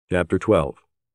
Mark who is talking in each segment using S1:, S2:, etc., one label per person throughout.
S1: Chapter 12.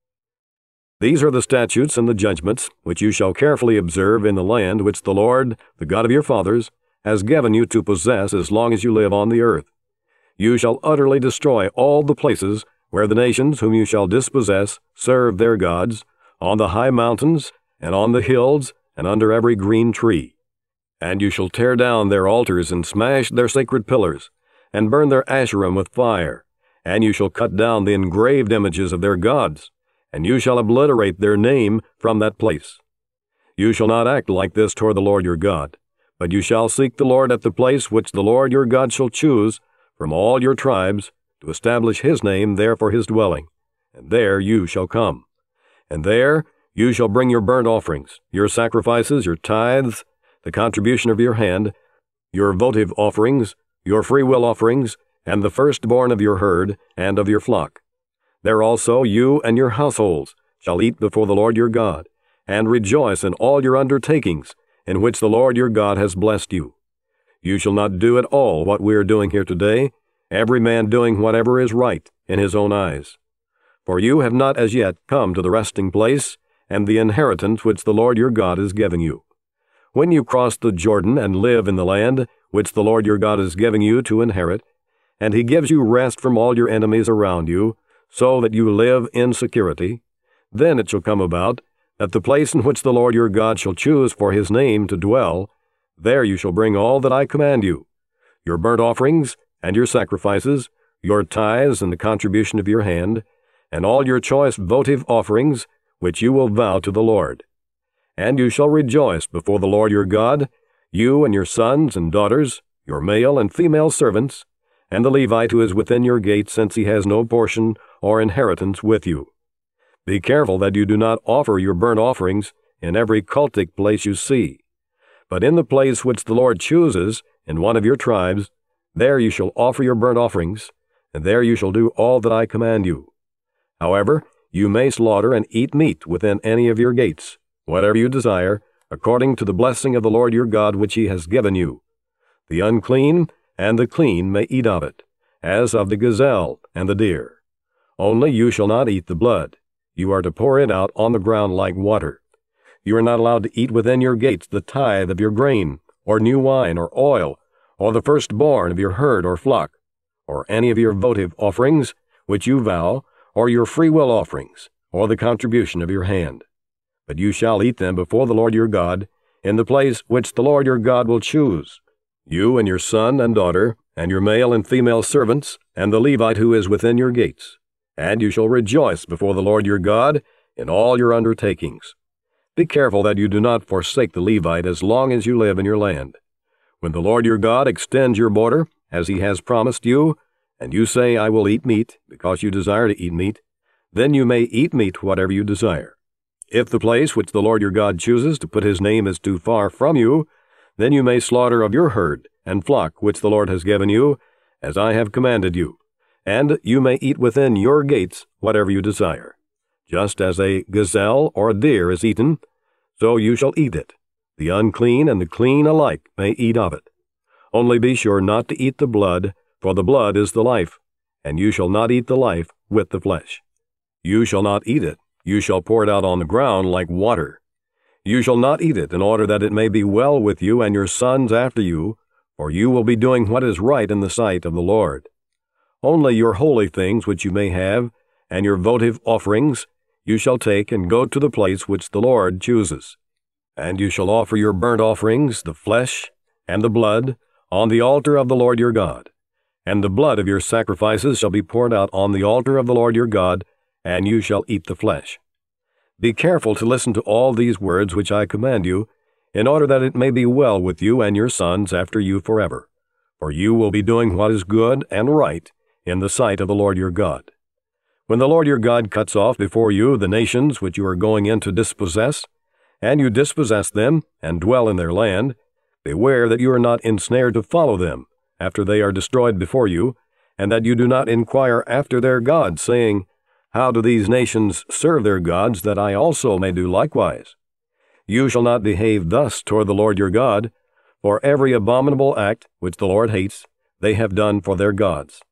S1: These are the statutes and the judgments which you shall carefully observe in the land which the Lord, the God of your fathers, has given you to possess as long as you live on the earth. You shall utterly destroy all the places where the nations whom you shall dispossess serve their gods, on the high mountains, and on the hills, and under every green tree. And you shall tear down their altars and smash their sacred pillars, and burn their Asherim with fire. And you shall cut down the engraved images of their gods, and you shall obliterate their name from that place. You shall not act like this toward the Lord your God, but you shall seek the Lord at the place which the Lord your God shall choose from all your tribes, to establish his name there for his dwelling, and there you shall come. And there you shall bring your burnt offerings, your sacrifices, your tithes, the contribution of your hand, your votive offerings, your freewill offerings, and the firstborn of your herd and of your flock. There also you and your households shall eat before the Lord your God, and rejoice in all your undertakings, in which the Lord your God has blessed you. You shall not do at all what we are doing here today, every man doing whatever is right in his own eyes. For you have not as yet come to the resting place and the inheritance which the Lord your God is giving you. When you cross the Jordan and live in the land which the Lord your God is giving you to inherit, and he gives you rest from all your enemies around you, so that you live in security, then it shall come about that the place in which the Lord your God shall choose for his name to dwell, there you shall bring all that I command you, your burnt offerings and your sacrifices, your tithes and the contribution of your hand, and all your choice votive offerings which you will vow to the Lord. And you shall rejoice before the Lord your God, you and your sons and daughters, your male and female servants, and the Levite who is within your gates, since he has no portion or inheritance with you. Be careful that you do not offer your burnt offerings in every cultic place you see, but in the place which the Lord chooses in one of your tribes, there you shall offer your burnt offerings, and there you shall do all that I command you. However, you may slaughter and eat meat within any of your gates, whatever you desire, according to the blessing of the Lord your God which he has given you. The unclean and the clean may eat of it, as of the gazelle and the deer. Only you shall not eat the blood. You are to pour it out on the ground like water. You are not allowed to eat within your gates the tithe of your grain, or new wine, or oil, or the firstborn of your herd or flock, or any of your votive offerings which you vow, or your freewill offerings, or the contribution of your hand. But you shall eat them before the Lord your God, in the place which the Lord your God will choose, you and your son and daughter, and your male and female servants, and the Levite who is within your gates. And you shall rejoice before the Lord your God in all your undertakings. Be careful that you do not forsake the Levite as long as you live in your land. When the Lord your God extends your border, as he has promised you, and you say, I will eat meat, because you desire to eat meat, then you may eat meat whatever you desire. If the place which the Lord your God chooses to put his name is too far from you, then you may slaughter of your herd and flock which the Lord has given you, as I have commanded you, and you may eat within your gates whatever you desire. Just as a gazelle or a deer is eaten, so you shall eat it. The unclean and the clean alike may eat of it. Only be sure not to eat the blood, for the blood is the life, and you shall not eat the life with the flesh. You shall not eat it. You shall pour it out on the ground like water. You shall not eat it, in order that it may be well with you and your sons after you, for you will be doing what is right in the sight of the Lord. Only your holy things which you may have, and your votive offerings, you shall take and go to the place which the Lord chooses. And you shall offer your burnt offerings, the flesh and the blood, on the altar of the Lord your God. And the blood of your sacrifices shall be poured out on the altar of the Lord your God, and you shall eat the flesh. Be careful to listen to all these words which I command you, in order that it may be well with you and your sons after you forever. For you will be doing what is good and right in the sight of the Lord your God. When the Lord your God cuts off before you the nations which you are going in to dispossess, and you dispossess them and dwell in their land, beware that you are not ensnared to follow them after they are destroyed before you, and that you do not inquire after their gods, saying, How do these nations serve their gods, that I also may do likewise? You shall not behave thus toward the Lord your God, for every abominable act which the Lord hates, they have done for their gods.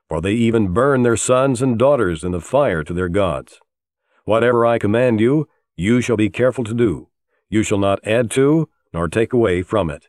S1: for they even burn their sons and daughters in the fire to their gods. Whatever I command you, you shall be careful to do. You shall not add to, nor take away from it.